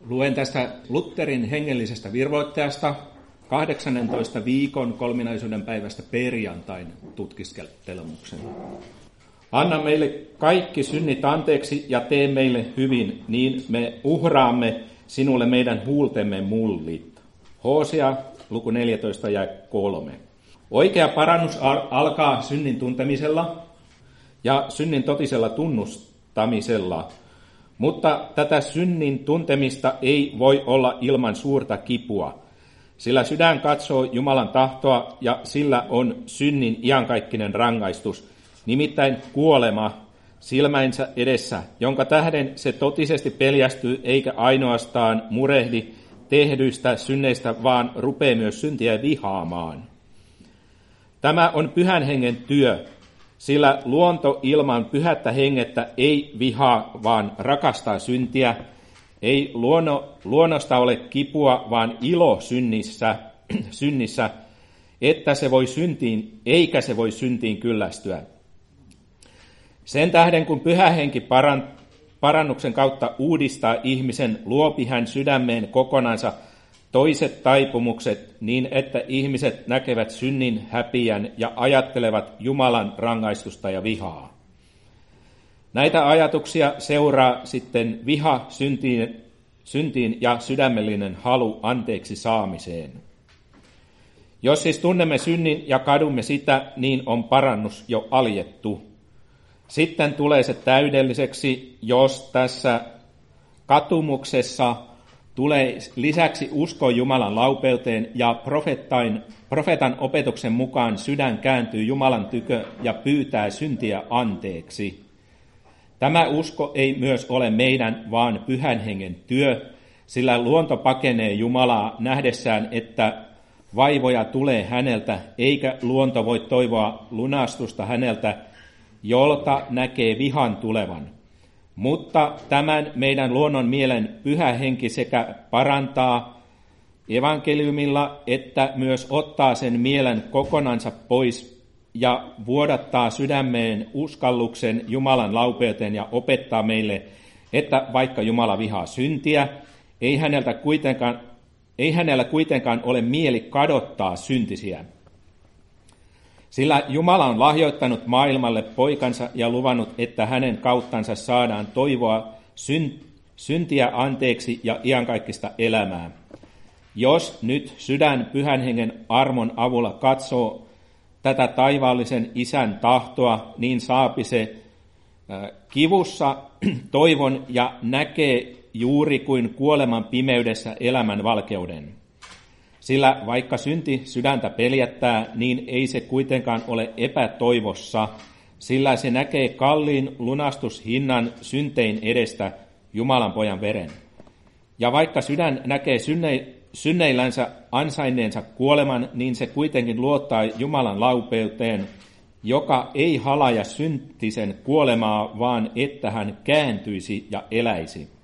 Luen tästä Lutherin hengellisestä virvoittajasta 18 viikon kolminaisuuden päivästä perjantain tutkiskelmuksen. Anna meille kaikki synnit anteeksi ja tee meille hyvin, niin me uhraamme sinulle meidän huultemme mullit. Hosea, luku 14 ja 3. Oikea parannus alkaa synnin tuntemisella ja synnin totisella tunnustamisella, mutta tätä synnin tuntemista ei voi olla ilman suurta kipua, sillä sydän katsoo Jumalan tahtoa ja sillä on synnin iankaikkinen rangaistus, nimittäin kuolema silmäinsä edessä, jonka tähden se totisesti peljästyy eikä ainoastaan murehdi tehdyistä synneistä, vaan rupeaa myös syntiä vihaamaan. Tämä on pyhän hengen työ, sillä luonto ilman pyhättä hengettä ei vihaa, vaan rakastaa syntiä. Ei luonnosta ole kipua, vaan ilo synnissä, että se voi syntiin, eikä se voi syntiin kyllästyä. Sen tähden, kun pyhä henki parannuksen kautta uudistaa ihmisen, luopi hän sydämeen kokonansa toiset taipumukset niin, että ihmiset näkevät synnin häpiän ja ajattelevat Jumalan rangaistusta ja vihaa. Näitä ajatuksia seuraa sitten viha syntiin ja sydämellinen halu anteeksi saamiseen. Jos siis tunnemme synnin ja kadumme sitä, niin on parannus jo aljettu. Sitten tulee se täydelliseksi, jos tässä katumuksessa tulee lisäksi usko Jumalan laupeuteen ja profeetan opetuksen mukaan sydän kääntyy Jumalan tykö ja pyytää syntiä anteeksi. Tämä usko ei myös ole meidän, vaan pyhän hengen työ, sillä luonto pakenee Jumalaa nähdessään, että vaivoja tulee häneltä, eikä luonto voi toivoa lunastusta häneltä, jolta näkee vihan tulevan. Mutta tämän meidän luonnon mielen pyhä henki sekä parantaa evankeliumilla, että myös ottaa sen mielen kokonansa pois ja vuodattaa sydämeen uskalluksen Jumalan laupeuteen ja opettaa meille, että vaikka Jumala vihaa syntiä, ei hänellä kuitenkaan ole mieli kadottaa syntisiä. Sillä Jumala on lahjoittanut maailmalle poikansa ja luvannut, että hänen kauttansa saadaan toivoa syntiä anteeksi ja iankaikkista elämää. Jos nyt sydän pyhän hengen armon avulla katsoo tätä taivaallisen isän tahtoa, niin saapi se kivussa toivon ja näkee juuri kuin kuoleman pimeydessä elämän valkeuden. Sillä vaikka synti sydäntä peljättää, niin ei se kuitenkaan ole epätoivossa, sillä se näkee kalliin lunastushinnan syntein edestä Jumalan pojan veren. Ja vaikka sydän näkee synneillänsä ansainneensa kuoleman, niin se kuitenkin luottaa Jumalan laupeuteen, joka ei halaja syntisen kuolemaa, vaan että hän kääntyisi ja eläisi.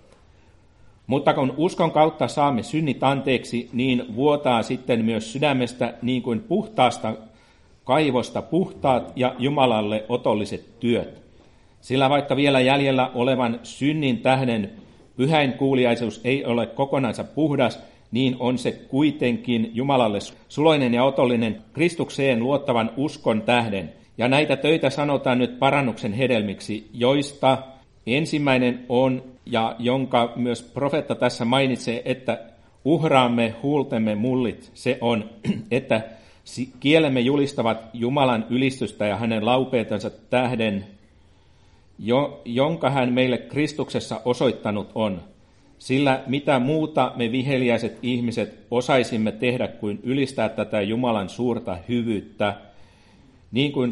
Mutta kun uskon kautta saamme synnit anteeksi, niin vuotaa sitten myös sydämestä niin kuin puhtaasta kaivosta puhtaat ja Jumalalle otolliset työt. Sillä vaikka vielä jäljellä olevan synnin tähden pyhäin kuuliaisuus ei ole kokonansa puhdas, niin on se kuitenkin Jumalalle suloinen ja otollinen Kristukseen luottavan uskon tähden. Ja näitä töitä sanotaan nyt parannuksen hedelmiksi, joista ensimmäinen on, ja jonka myös profeetta tässä mainitsee, että uhraamme huultemme mullit, se on, että kielemme julistavat Jumalan ylistystä ja hänen laupeutensa tähden, jonka hän meille Kristuksessa osoittanut on. Sillä mitä muuta me viheliäiset ihmiset osaisimme tehdä kuin ylistää tätä Jumalan suurta hyvyyttä, niin kuin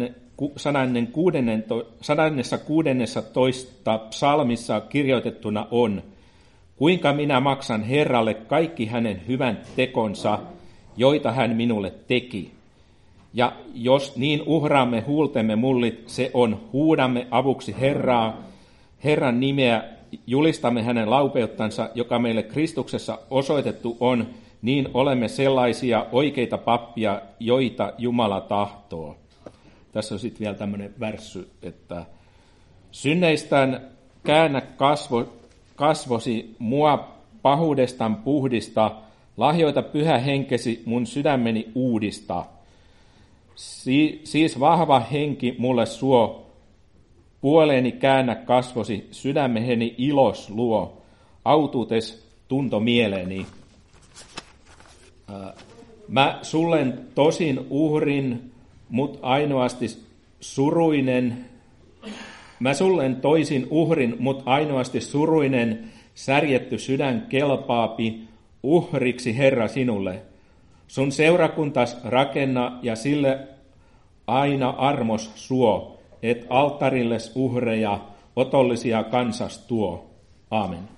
116. psalmissa kirjoitettuna on, kuinka minä maksan Herralle kaikki hänen hyvän tekonsa, joita hän minulle teki. Ja jos niin uhraamme huultemme mullit, se on huudamme avuksi Herran nimeä, julistamme hänen laupeuttansa, joka meille Kristuksessa osoitettu on, niin olemme sellaisia oikeita pappia, joita Jumala tahtoo. Tässä on sitten vielä tämmöinen värssy, että synneistään käännä kasvosi mua pahuudestaan puhdista, lahjoita pyhä henkesi mun sydämeni uudista. Siis vahva henki mulle suo, puoleeni käännä kasvosi, sydämeheni ilos luo, autuutes tunto mieleeni. Mä sullen tosin uhrin, mut ainoasti suruinen. Mä sullen toisin uhrin, mut ainoasti suruinen, särjetty sydän kelpaapi uhriksi Herra sinulle. Sun seurakuntas rakenna ja sille aina armos suo, et alttarilles uhreja otollisia kansas tuo. Aamen.